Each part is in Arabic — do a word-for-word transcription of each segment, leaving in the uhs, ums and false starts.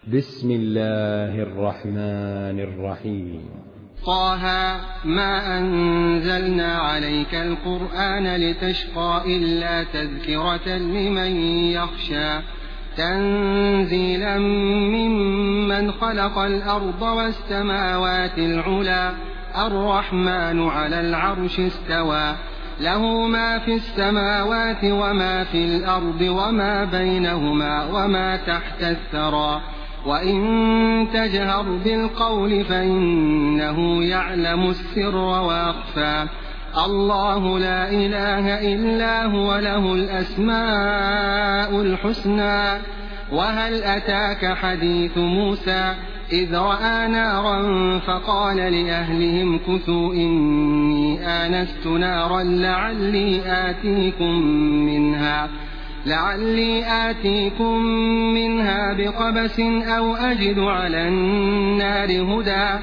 بسم الله الرحمن الرحيم. طه ما أنزلنا عليك القرآن لتشقى إلا تذكرة لمن يخشى تنزيلا ممن خلق الأرض والسماوات العلى الرحمن على العرش استوى له ما في السماوات وما في الأرض وما بينهما وما تحت الثرى وإن تجهر بالقول فإنه يعلم السر وأخفى الله لا إله إلا هو له الأسماء الحسنى وهل أتاك حديث موسى إذ رأى نارا فقال لأهلهم كثوا إني آنست نارا لعلي آتيكم منها لعلي آتيكم منها بقبس أو أجد على النار هدى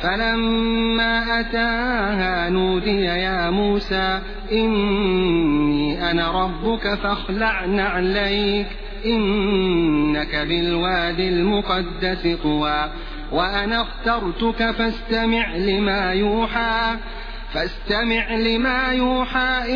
فلما أتاها نودي يا موسى إني أنا ربك فاخلع نعليك إنك بالواد المقدس طوى وأنا اخترتك فاستمع لما يوحى فاستمع لما يوحى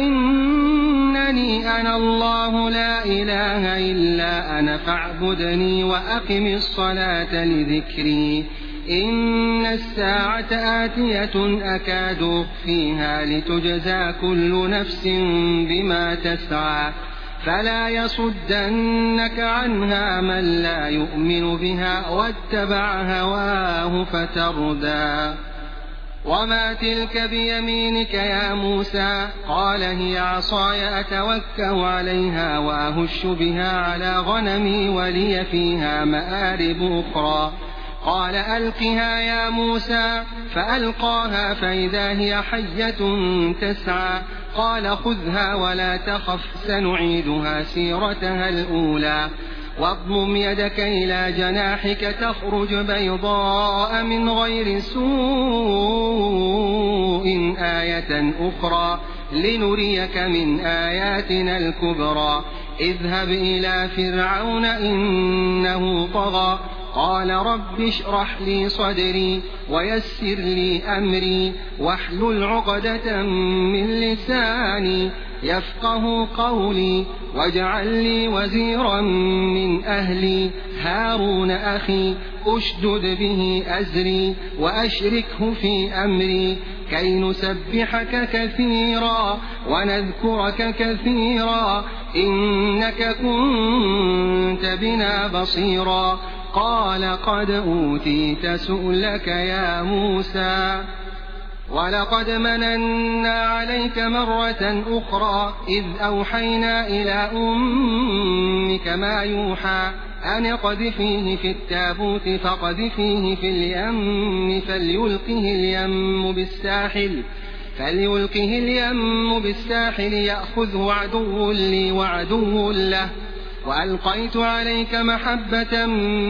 إنني أنا الله لا إله إلا أنا فاعبدني وأقم الصلاة لذكري إن الساعة آتية أكاد أخفيها لتجزى كل نفس بما تسعى فلا يصدنك عنها من لا يؤمن بها واتبع هواه فتردى وما تلك بيمينك يا موسى قال هي عصاي أتوكأ عليها وأهش بها على غنمي ولي فيها مآرب أخرى قال ألقها يا موسى فألقاها فإذا هي حية تسعى قال خذها ولا تخف سنعيدها سيرتها الأولى واضمم يدك إلى جناحك تخرج بيضاء من غير سوء آية أخرى لنريك من آياتنا الكبرى اذهب إلى فرعون إنه طغى قال رب اشرح لي صدري ويسر لي أمري واحلل عقدة من لساني يفقه قولي واجعل لي وزيرا من أهلي هارون أخي أشدد به أزري وأشركه في أمري كي نسبحك كثيرا ونذكرك كثيرا إنك كنت بنا بصيرا قال قد أوتيت سؤلك يا موسى ولقد مننا عليك مرة أخرى إذ أوحينا إلى أمك ما يوحى أن اقذفيه في التابوت فاقذفيه في اليم فليلقه اليم بالساحل فليلقه اليم بالساحل يأخذه عدو لي وعدو له وألقيت عليك محبة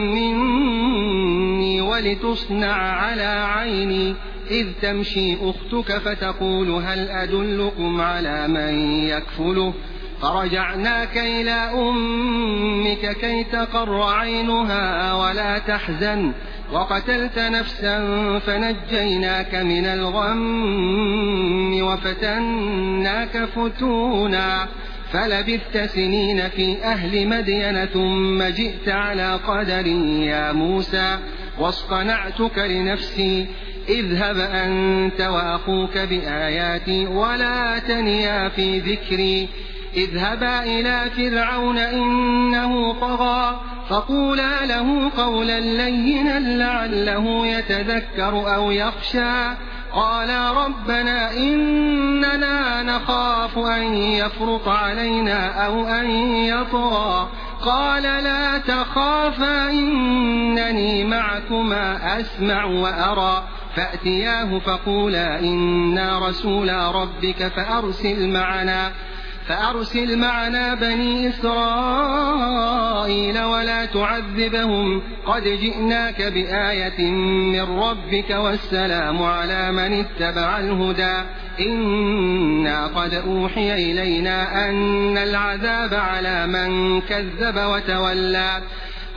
مني ولتصنع على عيني إذ تمشي أختك فتقول هل أدلكم على من يكفله فرجعناك إلى أمك كي تقر عينها ولا تحزن وقتلت نفسا فنجيناك من الغم وفتناك فتونا فلبثت سنين في أهل مدين ثم جئت على قدر يا موسى واصطنعتك لنفسي اذهب أنت وأخوك بآياتي ولا تنيا في ذكري اذهبا إلى فرعون إنه طغى فقولا له قولا لينا لعله يتذكر أو يخشى قالا ربنا إننا نخاف أن يفرط علينا أو أن يطغى قال لا تخافا إنني معكما أسمع وأرى فأتياه فقولا إنا رسولا ربك فأرسل معنا فأرسل معنا بني إسرائيل ولا تعذبهم قد جئناك بآية من ربك والسلام على من اتبع الهدى إنا قد أوحي إلينا أن العذاب على من كذب وتولى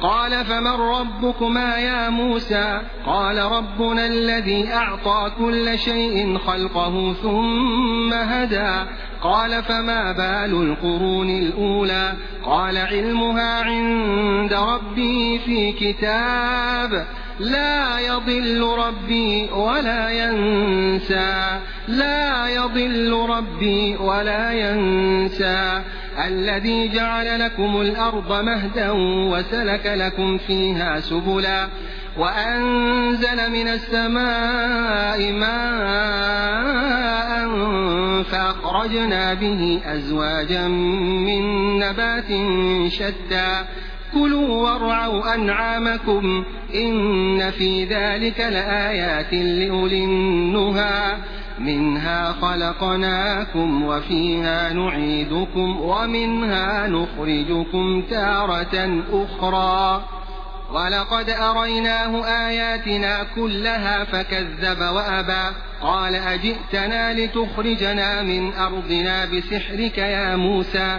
قال فمن ربكما يا موسى قال ربنا الذي أعطى كل شيء خلقه ثم هدى قال فما بال القرون الأولى قال علمها عند ربي في كتاب لا يضل ربي ولا ينسى لا يضل ربي ولا ينسى الذي جعل لكم الأرض مهدا وسلك لكم فيها سبلا وأنزل من السماء ماء فأخرجنا به أزواجا من نبات شتى كلوا وارعوا أنعامكم إن في ذلك لآيات لأولي النهى منها خلقناكم وفيها نعيدكم ومنها نخرجكم تارة أخرى ولقد أريناه آياتنا كلها فكذب وأبى قال أجئتنا لتخرجنا من أرضنا بسحرك يا موسى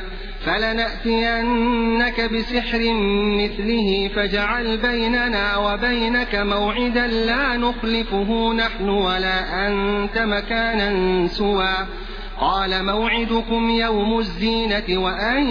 فلنأتينك بسحر مثله فاجعل بيننا وبينك موعدا لا نخلفه نحن ولا أنت مكانا سوى قال موعدكم يوم الزينة وأن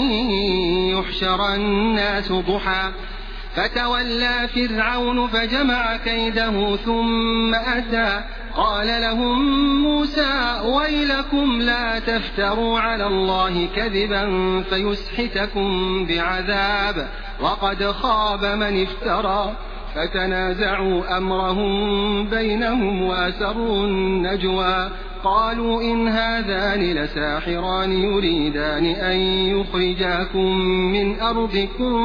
يحشر الناس ضحى فتولى فرعون فجمع كيده ثم أتى قال لهم موسى ويلكم لا تفتروا على الله كذبا فيسحتكم بعذاب وقد خاب من افترى فتنازعوا أمرهم بينهم وأسروا النجوى قالوا إن هذان لساحران يريدان أن يخرجاكم من أرضكم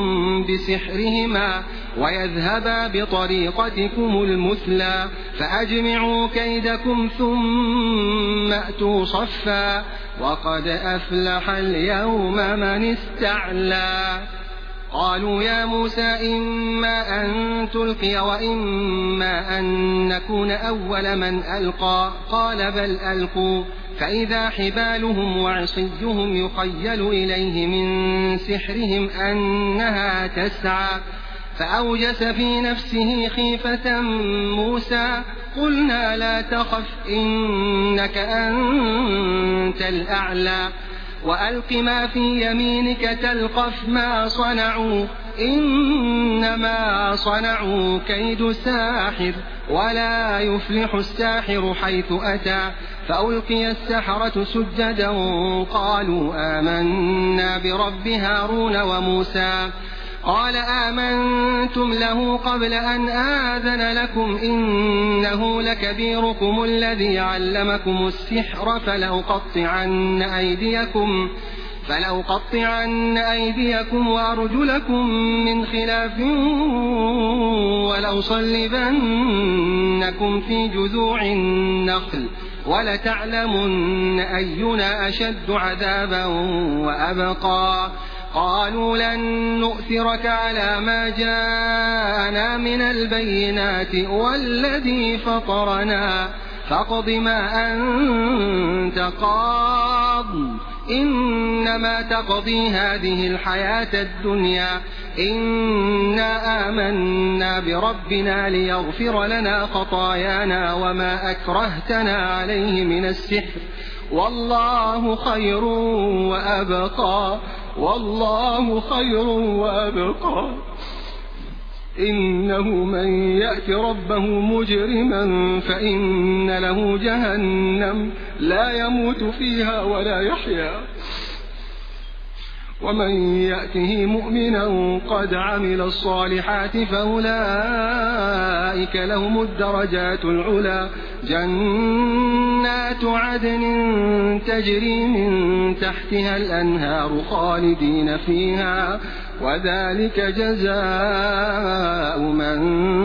بسحرهما ويذهبا بطريقتكم المثلى فأجمعوا كيدكم ثم أتوا صفا وقد أفلح اليوم من استعلى قالوا يا موسى إما أن تلقي وإما أن نكون أول من ألقى قال بل ألقوا فإذا حبالهم وعصيهم يخيل إليه من سحرهم أنها تسعى فأوجس في نفسه خيفة موسى قلنا لا تخف إنك أنت الأعلى وألق ما في يمينك تلقف ما صنعوا إنما صنعوا كيد ساحر ولا يفلح الساحر حيث أتى فألقي السحرة سجدا قالوا آمنا برب هارون وموسى قال آمنتم له قبل أن آذن لكم إنه لكبيركم الذي علمكم السحر فلأقطعن أيديكم فلأقطعن أيديكم وأرجلكم من خلاف ولأصلبنكم في جذوع النخل ولتعلمن أينا أشد عذابا وأبقى قالوا لن نؤثرك على ما جاءنا من البينات والذي فطرنا فاقض ما أنت قاض إنما تقضي هذه الحياة الدنيا إنا آمنا بربنا ليغفر لنا خطايانا وما أكرهتنا عليه من السحر والله خير وأبقى والله خير وأبقى إنه من يأت ربه مجرما فإن له جهنم لا يموت فيها ولا يحيا ومن يأته مؤمنا قد عمل الصالحات فأولئك لهم الدرجات العلى جنات عدن تجري من تحتها الأنهار خالدين فيها وذلك جزاء من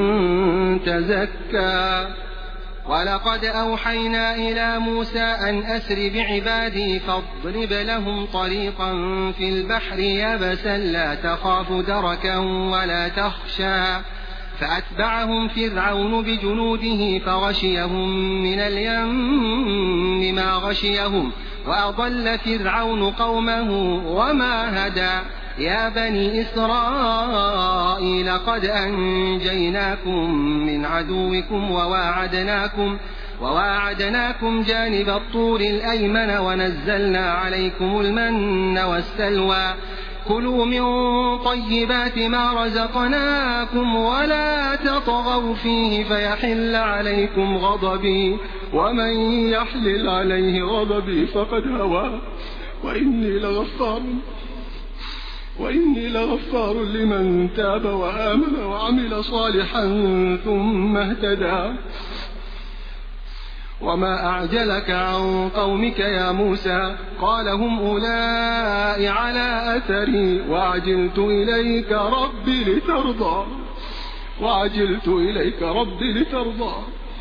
تزكى ولقد أوحينا إلى موسى أن أسر بعبادي فاضرب لهم طريقا في البحر يبسا لا تخاف دركا ولا تخشى فأتبعهم فرعون بجنوده فغشيهم من اليم ما غشيهم وأضل فرعون قومه وما هدى يا بني إسرائيل قد أنجيناكم من عدوكم وواعدناكم وواعدناكم جانب الطور الأيمن ونزلنا عليكم المن والسلوى كلوا من طيبات ما رزقناكم ولا تطغوا فيه فيحل عليكم غضبي ومن يحلل عليه غضبي فقد هوى وإني لغفار وإني لغفار لمن تاب وآمن وعمل صالحا ثم اهتدى. وما أعجلك عن قومك يا موسى؟ قال هم أولئك على أثري وعجلت إليك ربي لترضى وعجلت إليك ربي لترضى.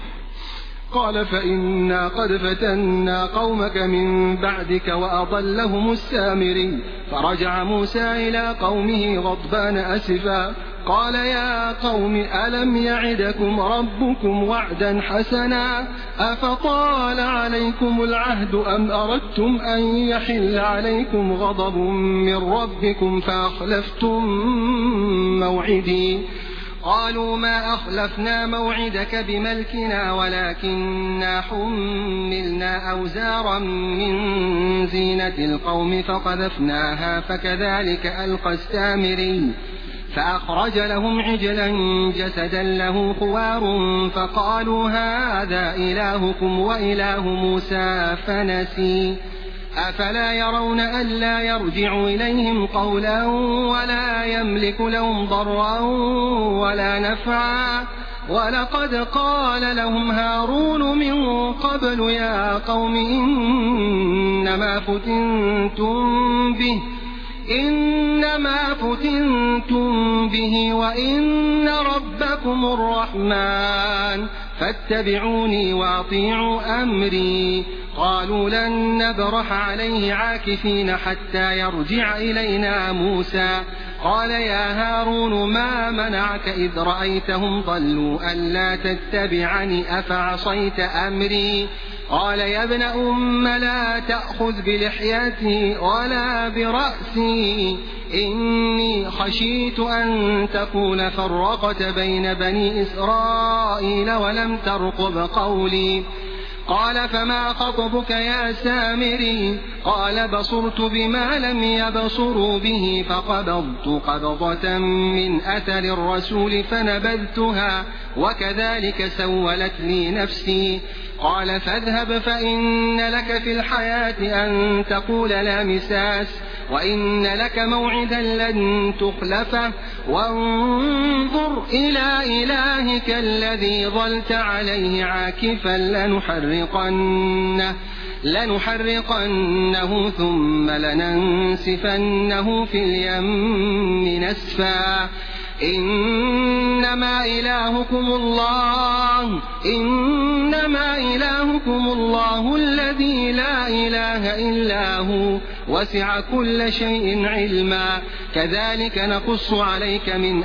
قال فإنا قد فتنا قومك من بعدك وأضلهم السامري. فرجع موسى إلى قومه غضبان أسفا قال يا قوم ألم يعدكم ربكم وعدا حسنا أفطال عليكم العهد أم أردتم أن يحل عليكم غضب من ربكم فأخلفتم موعدي؟ قالوا ما أخلفنا موعدك بملكنا ولكننا حملنا أوزارا من زينة القوم فقذفناها فكذلك ألقى السامري. فأخرج لهم عجلا جسدا له خوار فقالوا هذا إلهكم وإله موسى فنسي. أفلا يرون ألا يرجع إليهم قولا ولا يملك لهم ضرا ولا نفعا؟ ولقد قال لهم هارون من قبل يا قوم إنما فتنتم به إنما فتنتم به وإن ربكم الرحمن فاتبعوني وأطيعوا أمري. قالوا لن نبرح عليه عاكفين حتى يرجع إلينا موسى. قال يا هارون ما منعك إذ رأيتهم ضلوا ألا تتبعني أفعصيت أمري؟ قال يا ابن أم لا تأخذ بلحيتي ولا برأسي إني خشيت أن تكون فرقت بين بني إسرائيل ولم ترقب قولي. قال فما خطبك يا سامري؟ قال بصرت بما لم يبصروا به فقبضت قبضة من أثر الرسول فنبذتها وكذلك سولت لي نفسي. قال فاذهب فإن لك في الحياة أن تقول لا مساس وإن لك موعدا لن تخلفه وانظر إلى إلهك الذي ظلت عليه عاكفا لنحرقنه لنحرقنه ثم لننسفنه في اليم نسفا. إنما إلهكم الله إنما إلهكم الله الذي لا إله إلا هو وسع كل شيء علما. كذلك نقص عليك من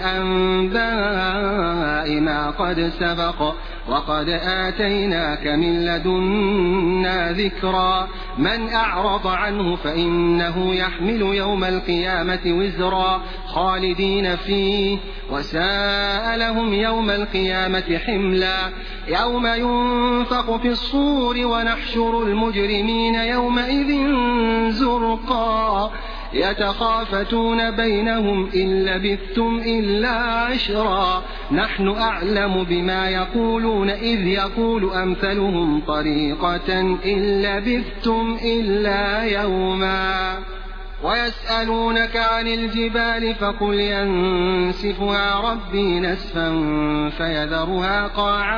أنباء ما قد سبق وقد آتيناك من لدنا ذكرا. من أعرض عنه فإنه يحمل يوم القيامة وزرا خالدين فيه وساء لهم يوم القيامة حملا. يوم ينفخ في الصور ونحشر المجرمين يومئذ زرقا يتخافتون بينهم إن لبثتم إلا عشرا نحن أعلم بما يقولون إذ يقول أمثلهم طريقة إن لبثتم إلا يوما. ويسألونك عن الجبال فقل ينسفها ربي نسفا فيذرها قاعا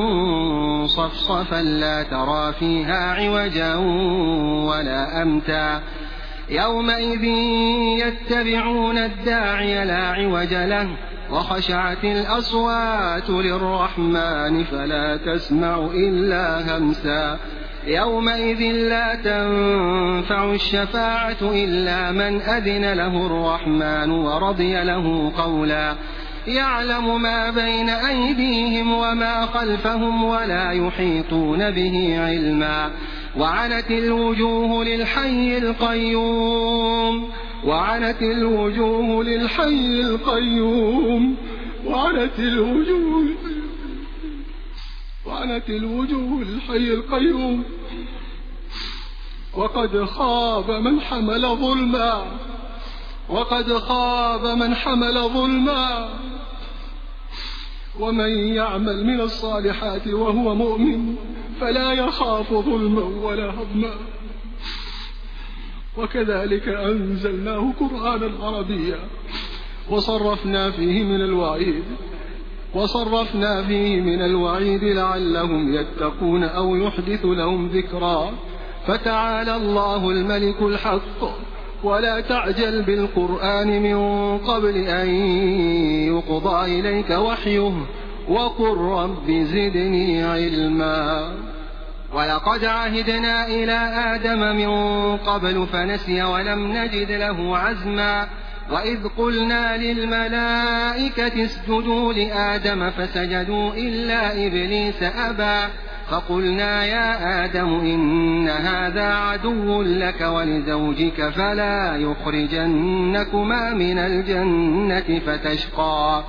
صفصفا لا ترى فيها عوجا ولا أمتا. يومئذ يتبعون الداعي لا عوج له وخشعت الأصوات للرحمن فلا تسمع إلا همسا. يومئذ لا تنفع الشفاعة إلا من أذن له الرحمن ورضي له قولا. يعلم ما بين أيديهم وما خلفهم ولا يحيطون به علما. وعنت الوجوه للحي القيوم وعنت الوجوه للحي القيوم وعنت الوجوه وعنت الوجوه للحي القيوم وقد خاب من حمل ظلما وقد خاب من حمل ظلما ومن يعمل من الصالحات وهو مؤمن فلا يخاف ظلما ولا هضما وكذلك أنزلناه قرآنا عربيا وصرفنا فيه من الوعيد وصرفنا فيه من الوعيد لعلهم يتقون أو يحدث لهم ذكرا فتعالى الله الملك الحق ولا تعجل بالقرآن من قبل أن يقضى إليك وحيه وقل رب زدني علما ولقد عهدنا إلى آدم من قبل فنسي ولم نجد له عزما وإذ قلنا للملائكة اسجدوا لآدم فسجدوا إلا إبليس أبى فقلنا يا آدم إن هذا عدو لك ولزوجك فلا يخرجنكما من الجنة فتشقى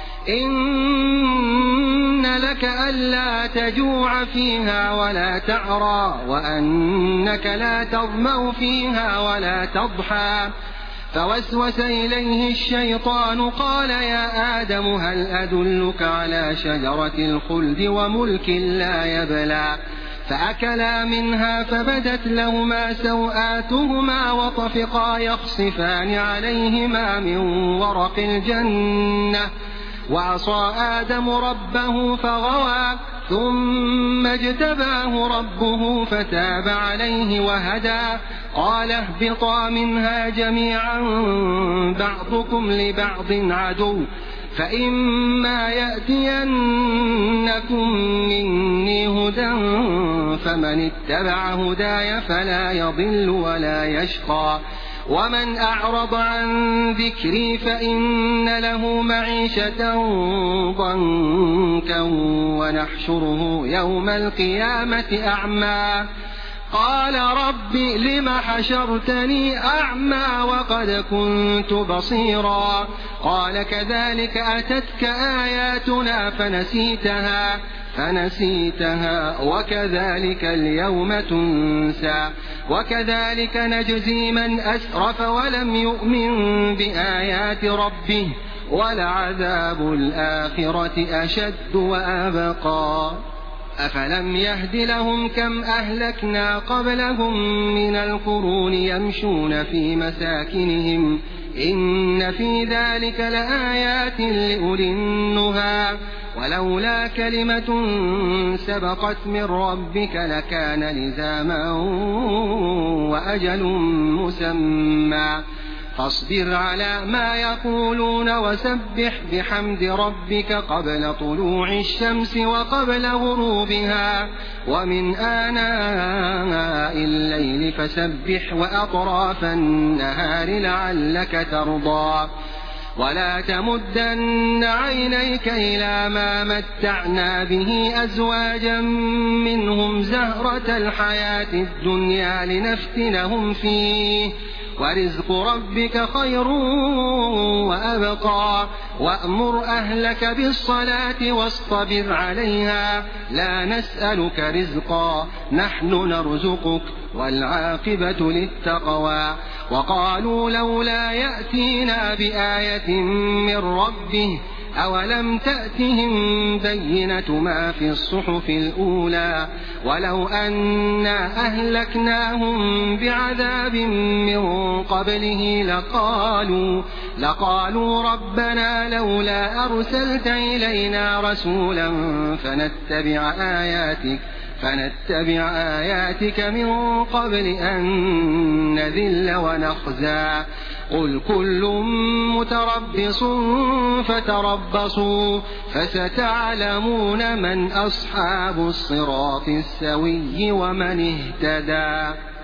إن لك ألا تجوع فيها ولا تعرى وأنك لا تظمأ فيها ولا تضحى فوسوس إليه الشيطان قال يا آدم هل أدلك على شجرة الخلد وملك لا يبلى فأكلا منها فبدت لهما سوآتهما وطفقا يخصفان عليهما من ورق الجنة وعصى آدم ربه فغوى ثم اجتباه ربه فتاب عليه وهدى قال اهبطا منها جميعا بعضكم لبعض عدو فإما يأتينكم مني هدى فمن اتبع هداي فلا يضل ولا يشقى ومن أعرض عن ذكري فإن له معيشة ضنكا ونحشره يوم القيامة أعمى قال رب لم حشرتني أعمى وقد كنت بصيرا قال كذلك أتتك آياتنا فنسيتها فنسيتها وكذلك اليوم تنسى وكذلك نجزي من أسرف ولم يؤمن بآيات ربه ولعذاب الآخرة أشد وأبقى أفلم يهد لهم كم أهلكنا قبلهم من القرون يمشون في مساكنهم إن في ذلك لآيات لأولي النهى ولولا كلمة سبقت من ربك لكان لزاما وأجل مسمى فاصبر على ما يقولون وسبح بحمد ربك قبل طلوع الشمس وقبل غروبها ومن آناء الليل فسبح وأطراف النهار لعلك ترضى ولا تمدن عينيك إلى ما متعنا به أزواجا منهم زهرة الحياة الدنيا لنفتنهم فيه ورزق ربك خير وأبقى وأمر أهلك بالصلاة واصطبر عليها لا نسألك رزقا نحن نرزقك والعاقبة للتقوى وقالوا لولا يأتينا بآية من ربه أولم تأتهم بينة ما في الصحف الأولى ولو أنا أهلكناهم بعذاب من قبله لقالوا لقالوا ربنا لولا أرسلت إلينا رسولا فنتبع آياتك فنتبع آياتك من قبل أن نذل ونخزى قل كل متربص فتربصوا فستعلمون من أصحاب الصراط السوي ومن اهتدى.